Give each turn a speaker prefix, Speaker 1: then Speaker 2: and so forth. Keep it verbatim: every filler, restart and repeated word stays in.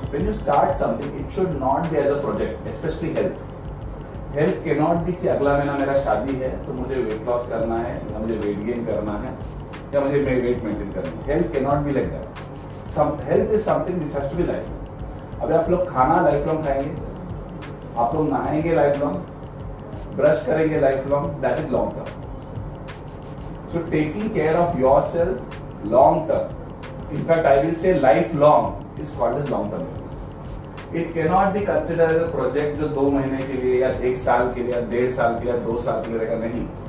Speaker 1: When you start something, it should not be as a project, especially health. Health cannot be कि अगला महीना मेरा शादी है तो मुझे वेट लॉस करना है या मुझे वेट गेन करना है या मुझे वेट मेंटेन करना है. Health cannot be like that. Some health is something which has to be lifelong. अभी आप लोग खाना लाइफ लॉन्ग खाएंगे, आप लोग नहाएंगे लाइफ लॉन्ग, ब्रश करेंगे life long, that is long term. So taking care of your self long term, in fact I will say life long is called as long term. It cannot be considered as a project जो दो महीने के लिए या एक साल के लिए या डेढ़ साल के लिए या दो साल के लिए रहेगा. नहीं,